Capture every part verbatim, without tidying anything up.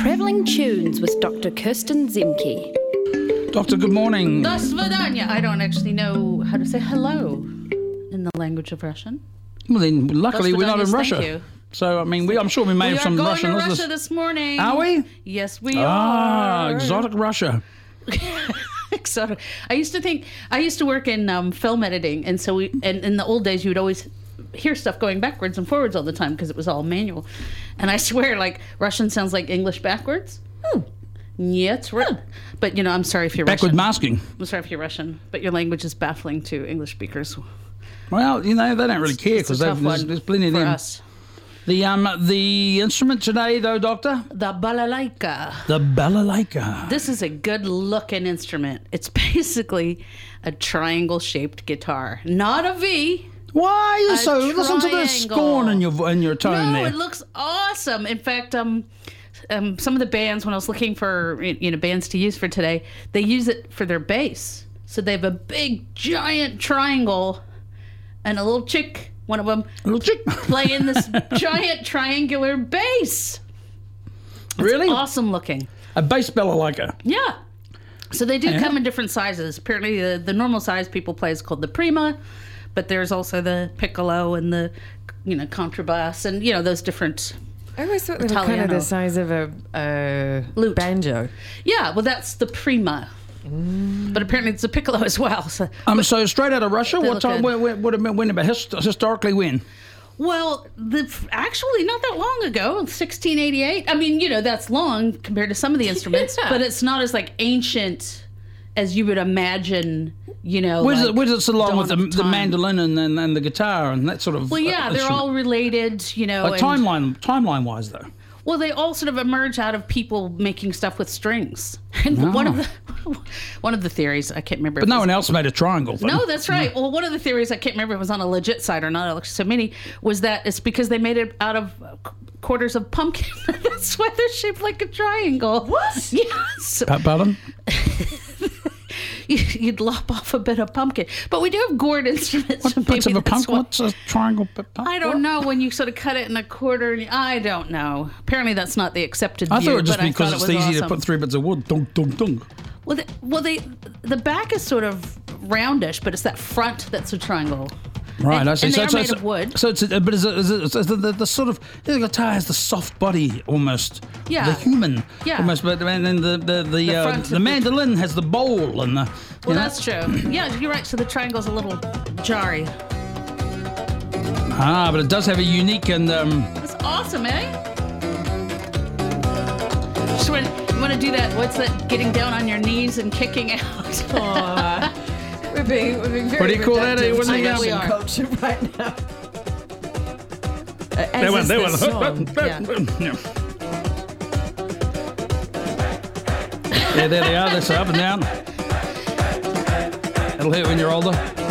Travelling Tunes with Doctor Kirsten Zemke. Doctor, good morning. Do svidaniya. I don't actually know how to say hello in the language of Russian. Well, then, luckily we're not in Thank Russia. you. So, I mean, we, I'm sure we may We have are some going Russian to listeners. Russia this morning. Are we? Yes, we Ah, are. exotic Russia. Exotic. I used to think I used to work in um, film editing, and so we. And in the old days, you would always hear stuff going backwards and forwards all the time because it was all manual. And I swear, like Russian sounds like English backwards. Hmm. Yeah, it's right. But you know, I'm sorry if you're Backward Russian. masking. I'm sorry if you're Russian, but your language is baffling to English speakers. Well, you know, they don't really care It's a because tough there's, one there's plenty of for them. us. The um the instrument today, though, Doctor? The balalaika. The balalaika. This is a good looking instrument. It's basically a triangle shaped guitar, not a V. Why are you A so? Listen to the triangle. scorn in your vo- in your tone No, there. it looks awesome. In fact, um, um, some of the bands, when I was looking for you know bands to use for today, they use it for their bass. So they have a big giant triangle and a little chick. One of them Little chick. playing this giant triangular bass. It's Really? awesome looking. A bass balalaika. Yeah. So they do Yeah. come in different sizes. Apparently, the, the normal size people play is called the prima, but there's also the piccolo and the, you know, contrabass and, you know, those different. I always thought they were kind of Italiano. the size of a, a Lute. banjo. Yeah, well, that's the prima. But apparently it's a piccolo as well. So, Um, so straight out of Russia. They What look time? good. When, when, when, when about hist- historically when? well, the, actually, not that long ago, sixteen eighty-eight. I mean, you know, that's long compared to some of the instruments, Yeah. but it's not as like ancient as you would imagine. You know, Where's like it? Where's it along dawn with the, of the time. mandolin and, and and the guitar and that sort of? Well, yeah, uh, they're instrument? all related, you know. Like and- timeline timeline wise though. Well, they all sort of emerge out of people making stuff with strings. And one of the one of the theories, I can't remember. But no one else made a triangle. Then. No, that's right. Well, one of the theories, I can't remember if it was on a legit site or not, so many, was that it's because they made it out of quarters of pumpkin. That's why they're shaped like a triangle. What? Yes. Pa- Pardon? You'd lop off a bit of pumpkin. But we do have gourd instruments. What so bits of maybe a that's pumpkin? why- What's a triangle? p- pump- I don't know when you sort of cut it in a quarter. And I don't know. Apparently, that's not the accepted I view. thought it was just but I because thought it's it was easy to awesome. put three bits of wood. Dunk, dunk, dunk. Well, the, well, they the back is sort of roundish, but it's that front that's a triangle. Right, and, I see. And so, they're so, made so, of wood. So it's a, but is it, is it, is it the, the sort of the guitar has the soft body almost, Yeah. the human, Yeah. almost. But and then the the the, The uh, front the of the- mandolin has the bowl and the. you Well, know. that's true. Yeah, you're right. So the triangle's a little jarry. Ah, but it does have a unique and um. That's awesome, eh? Just want, you want to do that? What's that? Getting down on your knees and kicking out. Aw. We're being, we're being very What do you call that, eh, reductive when to they, um, Russian We are. culture right now. Uh, as They went. is They this went. song. Yeah. Yeah, there they are. They're so up and down. It'll hurt when you're older.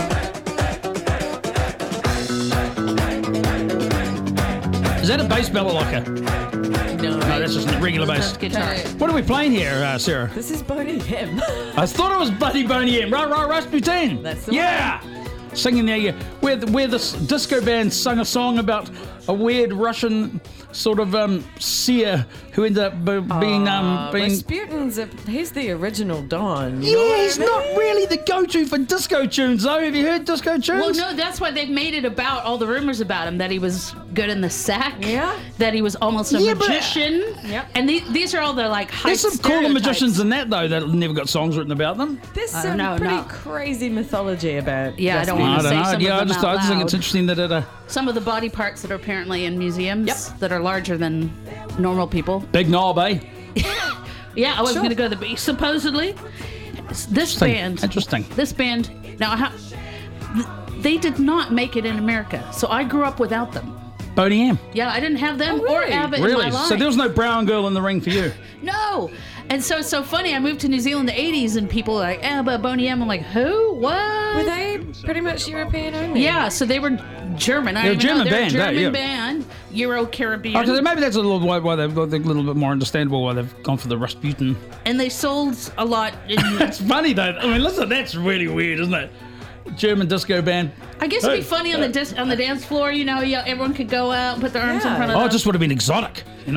Is that a bass balalaika? No, No, that's just a regular bass. That's guitar. Okay. What are we playing here, uh, Sarah? This is Boney M. I thought it was Buddy Boney M. Right, right, Rasputin. That's the yeah. Singing there, yeah. Where, the- where this disco band sung a song about a weird Russian sort of um, seer who ended up b- being um, being. Rasputin's a, he's the original Don. you know Yeah, what I he's mean? not really the go-to for disco tunes, though. Have you heard disco tunes? Well, no, that's why they've made it about all the rumors about him, that he was good in the sack. Yeah. That he was almost a Yeah, but- magician. Yep. And the, these are all the like hype There's some cooler stereotypes. magicians than that, though, that never got songs written about them. There's I some don't know, pretty no. crazy mythology about. Yeah, I don't Rasputin. wanna I don't say know. some Yeah, of I them just, out I just think it's loud. interesting that it. Uh, Some of the body parts that are apparently in museums Yep. that are larger than normal people. big knob, eh? Yeah, I was Sure. going to go to the beach. Supposedly, this Interesting. band. Interesting. This band. Now, how, th- they did not make it in America, so I grew up without them. Boney M. Yeah, I didn't have them Oh, or really? Abbott Really? in my life. So there was no brown girl in the ring for you. No. And so it's so funny. I moved to New Zealand in the eighties, and people were like, "Eh, but Boney M." I'm like, "Who? What?" Were they pretty much European only? Yeah, so they were German. I They're a don't even know. German They're band, a yeah, German yeah. band, Euro Caribbean, Okay, maybe that's a little why, why they've got a little bit more understandable why they've gone for the Rasputin. and they sold a lot. In, That's funny though. I mean, listen, that's really weird, isn't it? German disco band. I guess it'd be Hey. funny on the dis- on the dance floor. You know, yeah, everyone could go out, and put their arms in Yeah. front of Oh, them. it just would have been exotic, you know?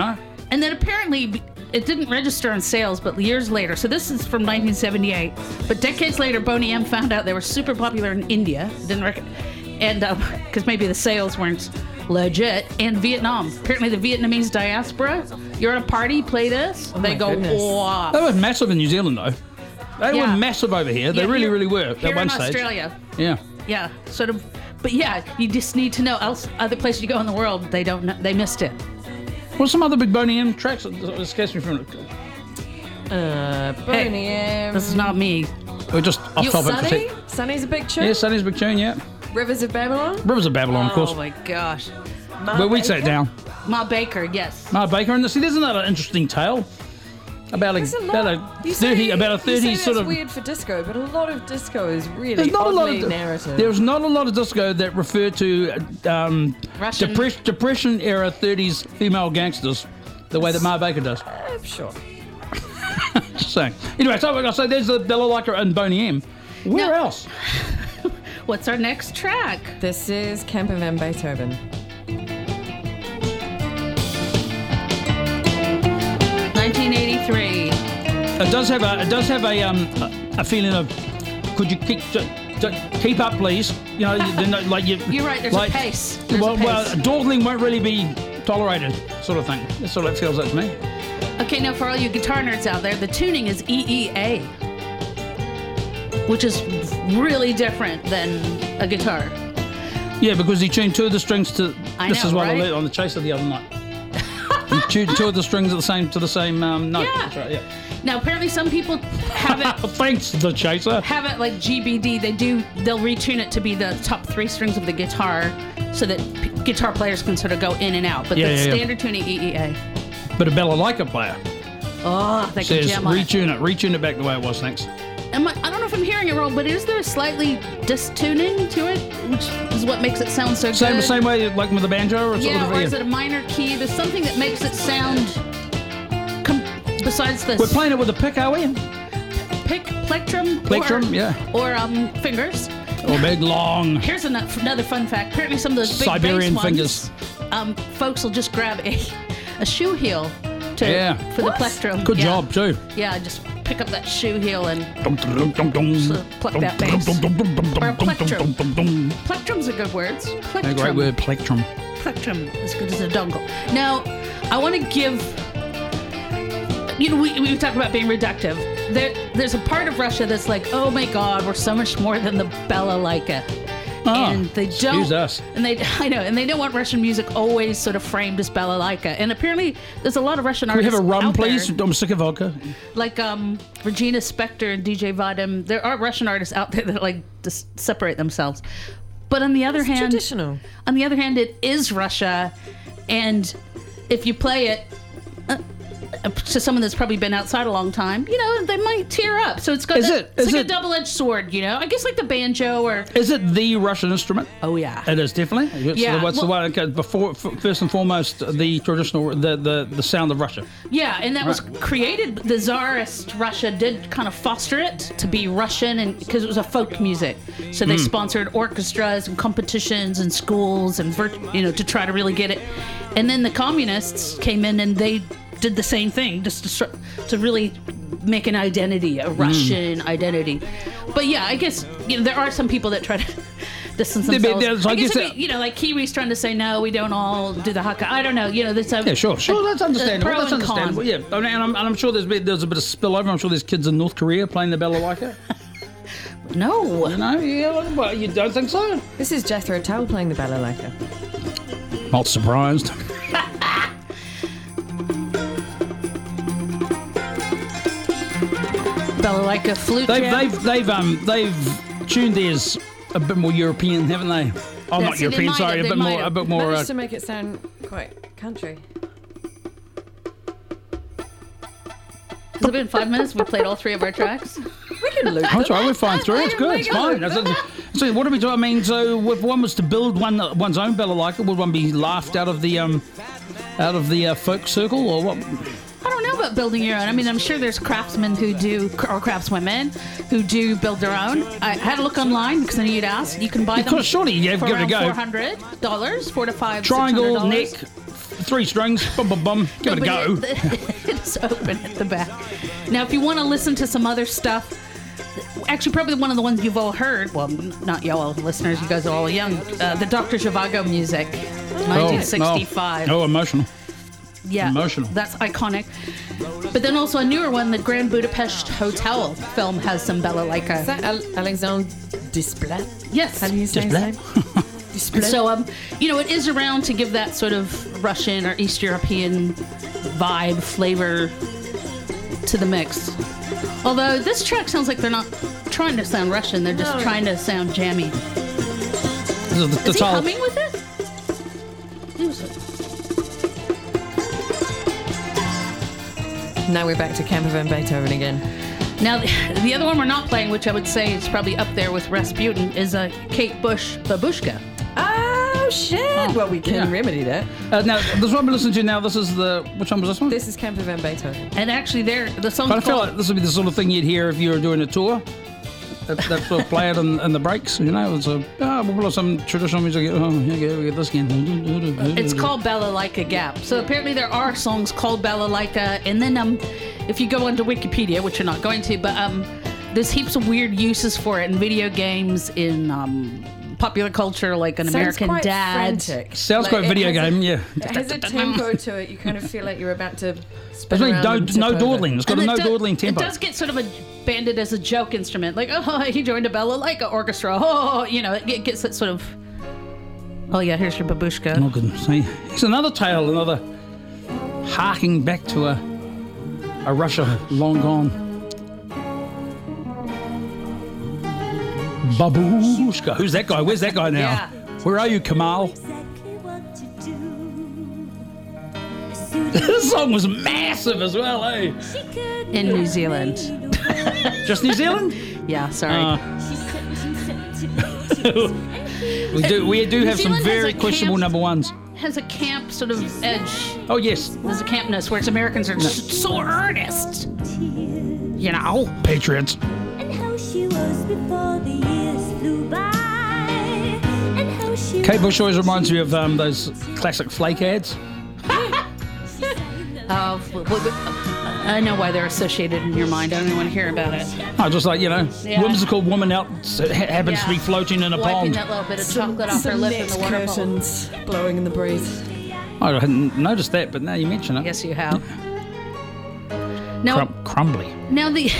And then apparently it didn't register in sales, but years later. So this is from nineteen seventy-eight. But decades later, Boney M found out they were super popular in India. Didn't rec- and because um, maybe the sales weren't legit. And Vietnam. Apparently the Vietnamese diaspora. You're at a party, play this. Oh they my go, goodness. wow. They were massive in New Zealand, though. They Yeah. were massive over here. They Yeah, really, here- really were Here at one in stage. Australia. Yeah. Yeah, sort of. But yeah, you just need to know. Else, other places you go in the world, they don't know. They missed it. What's some other big Boney M tracks? It escapes me from it. Uh, Boney M. This is not me. We're just off You- topic. Sunny? Sunny's a big tune. Yeah, Sunny's big tune, yeah. Rivers of Babylon. Rivers of Babylon, of course. Oh my gosh. Ma But we sat Baker? down. Ma Baker, yes. Ma Baker, and see, there's another interesting tale about a, There's a about lot. a You thirty, say- about a you thirty say sort that's of. weird for disco, but a lot of disco is really There's not a lot oddly of narrative. there's not a lot of disco that refer to um, Russian. depress, depression era thirties female gangsters the way that Ma Baker does. Uh, sure. Just saying. Anyway, so like I say, there's the Balalaika and Boney M. Where No. else? What's our next track? This is Camper Van Beethoven. nineteen eighty-three. It does have a it does have a um a, a feeling of could you keep ju- ju- keep up, please? You know, you, you know, like you. You're right. There's like, a pace. There's well, a pace. well, dawdling won't really be tolerated, sort of thing. That's what it feels like to me. Okay, now for all you guitar nerds out there, the tuning is E E A, which is really different than a guitar. Yeah, because he tuned two of the strings to. I this know, is what I right? learned on the Chaser the other night. He tuned two of the strings at the same to the same um, note. Yeah. That's right. Yeah. Now apparently some people have it Thanks, the Chaser. have it like G B D. They do. They'll retune it to be the top three strings of the guitar, so that p- guitar players can sort of go in and out. But Yeah, the yeah, yeah. standard tuning E E A. But a Balalaika player Oh, they can says jam on it. retune it, retune it back the way it was. Thanks. Am I, I don't know if I'm hearing it wrong, but is there a slightly distuning to it, which is what makes it sound so Same good? same way like with the banjo, or sort Yeah, of. or is it a minor key? There's something that makes it sound. Com- besides the We're playing it with a pick, are we? pick, plectrum, Plectrum, or, yeah. or um fingers. Or big long. Here's an- another fun fact. Apparently, some of those big Siberian bass fingers. ones, um, folks will just grab a a shoe heel to Yeah. for What? the plectrum. Good Yeah. job too. Yeah, just pick up that shoe heel and So pluck that bass. Or a plectrum. Plectrum's a good word. A Plectrum. great word, plectrum. Plectrum, as good as a dongle. Now, I want to give. You know, we we talked about being reductive. There, there's a part of Russia that's like, oh my God, we're so much more than the balalaika. Oh, and they don't. excuse us. And they, I know, and they don't want Russian music always sort of framed as balalaika. And apparently, there's a lot of Russian Can we artists have a rum, out please? there, I'm sick of vodka. like um, Regina Spektor and D J Vadim. There are Russian artists out there that like just separate themselves. But on the other It's hand, traditional. on the other hand, it is Russia, and if you play it uh, to someone that's probably been outside a long time, you know, they might tear up. So it's got Is that- it- it's is like it- a double-edged sword, you know. I guess like the banjo or Is it the Russian instrument? oh yeah, It is definitely. It's Yeah, the, what's the well- one? Okay, before, f- first and foremost, the traditional, the the, the sound of Russia. yeah, and that was created. The Tsarist Russia did kind of foster it to be Russian, and because it was a folk music, so Hmm. they sponsored orchestras and competitions and schools and vir- you know to try to really get it. And then the communists came in and they did the same thing, just to start, to really make an identity, a Russian identity. But yeah, I guess you know there are some people that try to distance There- themselves. there's- I I guess guess if that- we- you know, like Kiwis trying to say no, we don't all do the haka. I don't know. You know, there's a Yeah, sure, sure. That's understandable. pro That's and con. understandable. Yeah, I mean, and I'm, and I'm sure there's been, there's a bit of spillover. I'm sure there's kids in North Korea playing the balalaika. No. You know, yeah. Well, you don't think so? This is Jethro Tull playing the balalaika. Not surprised. Balalaika flute They've jam. they've they've um they've tuned theirs a bit more European, haven't they? Oh, Yeah, not see, they European. might Sorry, have, a they bit might more, a have. bit more. Uh, Managed to make it sound quite country. Has it been five minutes? We played all three of our tracks. We can loop That's them. right, we're fine through. It's good. It's fine. That's, that's, so, what do we do? I mean, so if one was to build one one's own balalaika, would one be laughed out of the um out of the uh, folk circle, or what? I don't know about building your own. I mean, I'm sure there's craftsmen who do, or craftswomen who do build their own. I had a look online because I knew you'd ask. You can buy them Because surely you have for give it a around go. four hundred dollars, four to five. Triangle six hundred neck, dollars. three strings, bum bum bum, give it a go. But it- it's open at the back. Now, if you want to listen to some other stuff, actually, probably one of the ones you've all heard. Well, not y'all listeners, you guys are all young. Uh, the Doctor Zhivago music, nineteen sixty-five. Oh, oh, emotional. Yeah, emotional. That's iconic. But then also a newer one, the Grand Budapest Hotel film has some balalaika. Is that Al- Alexandre Desplat? Yes. How do you say his name? And so, um, you know, it is around to give that sort of Russian or East European vibe, flavor to the mix. Although this track sounds like they're not trying to sound Russian, they're just No. trying to sound jammy. This is the, the Is he title. humming with it? Who's it? Now we're back to Camper Van Beethoven again. Now, the, the other one we're not playing, which I would say is probably up there with Rasputin, is a Kate Bush Babushka. Oh, shit. Well, we can yeah. remedy that. Uh, now, this one we're listening to now, this is the, which one was this one? This is Camper Van Beethoven. And actually, there the song's But I feel called... like this would be the sort of thing you'd hear if you were doing a tour. That, that sort of play it in, in the breaks, you know. It's a, oh, we'll play some traditional music. Oh, here you go, we get this again. It's called Balalaika Gap. So apparently there are songs called Balalaika, and then um, if you go onto Wikipedia, which you're not going to, but um, there's heaps of weird uses for it in video games, in um, popular culture, like an Sounds American quite Dad. frantic. Sounds Like, quite it video has a- game, yeah. It has a tempo to it. You kind of feel like you're about to spin It's like around no, and tip no over. dawdling. It's got And a no it does- dawdling tempo. It does get sort of a banded as a joke instrument, like, oh, he joined a Balalaika orchestra. Oh, you know, it gets that sort of. Oh yeah, here's your babushka. Oh goodness, see, it's another tale, another harking back to a a Russia long gone. Babushka, who's that guy? Where's that guy now? Yeah. Where are you, Kamal? This song was massive as well, eh? In New Zealand. Just New Zealand? Yeah, sorry. Uh, we do we do have some Zealand has very a questionable camp- number ones. Has a camp sort of edge. Oh yes, There's a campness where it's Americans are just so earnest. You know? Patriots. And how she was before the years flew by. And how she Kate Bush always reminds me of um, those classic flake ads. Uh, w- w- I know why they're associated in your mind. I don't even want to hear about it. Oh, just like, you know, Yeah. whimsical woman out ha- happens to be Yeah. floating in a Wiping pond. that little bit of chocolate off her Some lip in net the waterfall. curtains blowing in the breeze. I hadn't noticed that, but now you mention it. Yes, you have. Now, Crum- crumbly. now the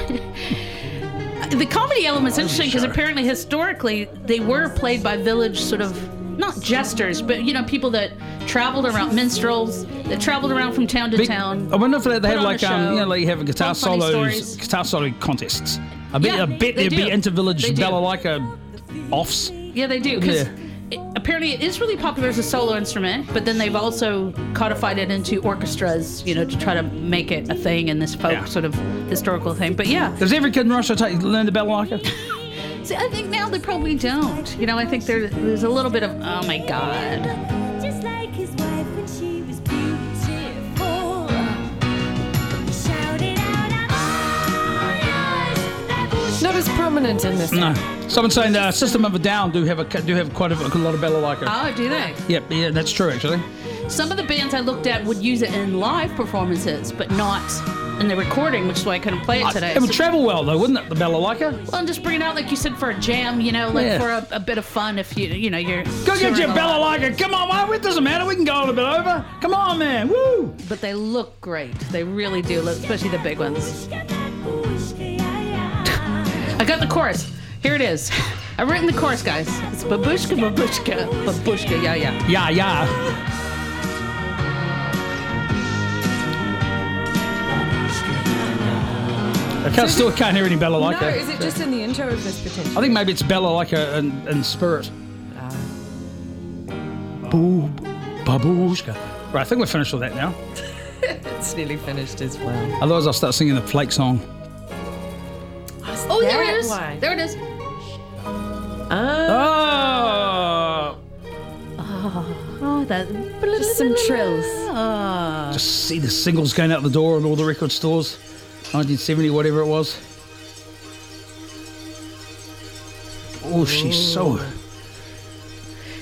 the comedy element's interesting because sure. apparently historically they were played by village sort of not jesters, but you know people that traveled around, minstrels that traveled around from town to Big- town. I wonder if they, they put have on a like, um, show, you know, like you have a guitar told funny solos, stories. guitar solo contests. I bet, Yeah, I bet they there'd do. be inter-village They do. balalaika offs. Yeah, they do. Because Yeah. apparently it is really popular as a solo instrument, but then they've also codified it into orchestras, you know, to try to make it a thing in this folk Yeah. sort of historical thing. But yeah, Does every kid in Russia take, learn the balalaika? see, I think now they probably don't. You know, I think there, there's a little bit of, oh my God. just like his wife when she was beautiful. He shouted out, I'm all yours, babushka. Not as prominent in this. No. Someone's saying uh, System of a Down do have a do have quite a, a lot of balalaika. Oh, do they? Yep, yeah, that's true actually. Some of the bands I looked at would use it in live performances, but not in the recording, which is why I couldn't play it today. It would So- travel well though, wouldn't it? The balalaika. well, and just bring it out, like you said, for a jam, you know, like Yeah. for a, a bit of fun if you, you know, you're. Go get touring your a lot. balalaika. Come on, man. It doesn't matter. We can go a little bit over. Come on, man. Woo! But they look great. They really do, look, especially the big ones. I got the chorus. Here it is. I've written the chorus, guys. It's babushka, babushka, babushka, yeah, yeah. Yeah, yeah. I can't, still can't hear any balalaika. No, is it just in the intro of this potential? I think maybe it's balalaika in, in spirit. Boo, babushka. Right, I think we're finished with that now. It's nearly finished as well. Otherwise, I'll start singing the flake song. Oh, there that it is. why? There it is. Ah, Oh! Oh, that. just some trills. Ah. Just see the singles going out the door in all the record stores. nineteen seventy, whatever it was. Oh, she's so.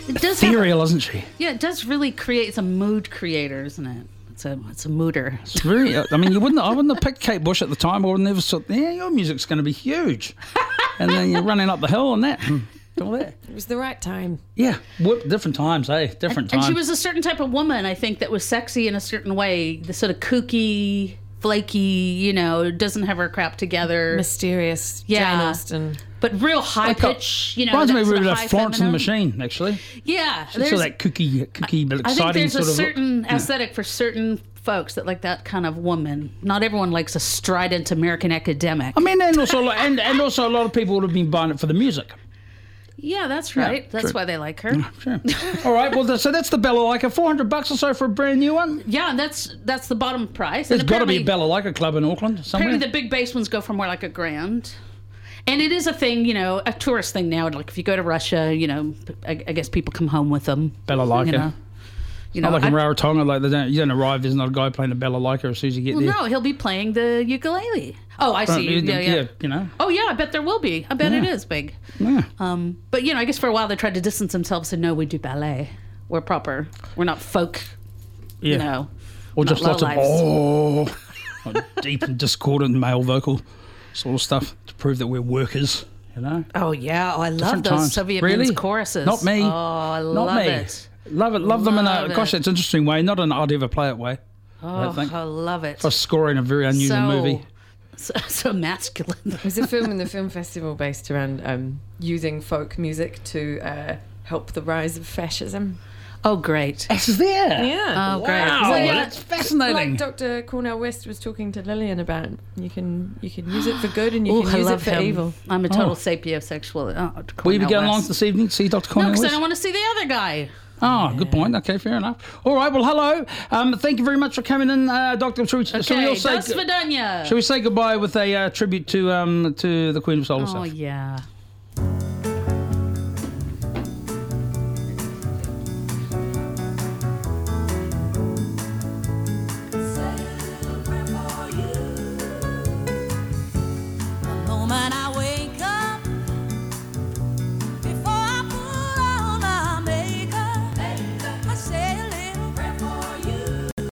It does have, Ethereal, isn't she? yeah, it does really create. It's a mood creator, isn't it? It's a it's a mooder. It's very. I mean, you wouldn't. I wouldn't have picked Kate Bush at the time. I would never thought, yeah, your music's going to be huge, and then you're running up the hill and that, and all that. It was the right time. Yeah, whoop, different times, eh? Different And times. she was a certain type of woman, I think, that was sexy in a certain way. The sort of kooky, flaky, you know, doesn't have her crap together. Mysterious Yeah. Jane Austen. But real high Like a- pitch, you know. Reminds that me sort really of of high Florence and the feminine. Machine, actually. Yeah. She saw that cookie, cookie, but I think exciting there's a sort of certain look. aesthetic for certain folks that like that kind of woman. Not everyone likes a strident American academic. I mean, and also, and, and also, a lot of people would have been buying it for the music. Yeah, that's right. that's true. why they like her. Sure. All right. Well, so that's the Balalaika. Four hundred bucks or so for a brand new one. Yeah, and that's that's the bottom price. There's and got to be a apparently- Balalaika club in Auckland somewhere. Apparently, the big bass ones go for more like a grand. And it is a thing, you know, a tourist thing now. Like if you go to Russia, you know, I, I guess people come home with them. Balalaika. You know, you Not know. like in I- Rarotonga, like they don't, you don't arrive. There's not a guy playing a Balalaika as soon as you get well, there. no, he'll be playing the ukulele. Oh, I Right, see. you- Yeah, yeah. you know. Oh, yeah. I bet there will be. I bet it is big. Yeah. Um, but you know, I guess for a while they tried to distance themselves and no, we do ballet. We're proper. We're not folk. Yeah. You know. Or not just lots of lowlifes. oh, like deep and discordant male vocal sort of stuff to prove that we're workers. You know. Oh yeah. Oh, I love Different those times. Soviet Really? men's choruses. Not me. Oh, I Not love me. it. Love it. Love them in Love a it. gosh, that's an interesting way. Not an I'd ever play it way. I Oh, think. I love it. For scoring a very unusual so, movie. So, so masculine. There's a film in the film festival based around um, using folk music to uh, help the rise of fascism. Oh, great. This is there. Yeah. Oh, great. Wow, Well, yeah, that's fascinating. Like Doctor Cornell West was talking to Lillian about, you can you can use it for good and you Ooh, can I use it love for him. evil. I'm a total Oh. sapiosexual. Oh, Will you be Cornell going along West. this evening to see Doctor No, Cornell because I West? don't want to see the other guy. Oh, good point. Okay, fair enough. All right, well, hello. Um, thank you very much for coming in, uh, Doctor. Shall we, shall we Okay, all say, das vidanya. shall we say goodbye with a uh, tribute to um, to the Queen of Solar Oh, South? yeah.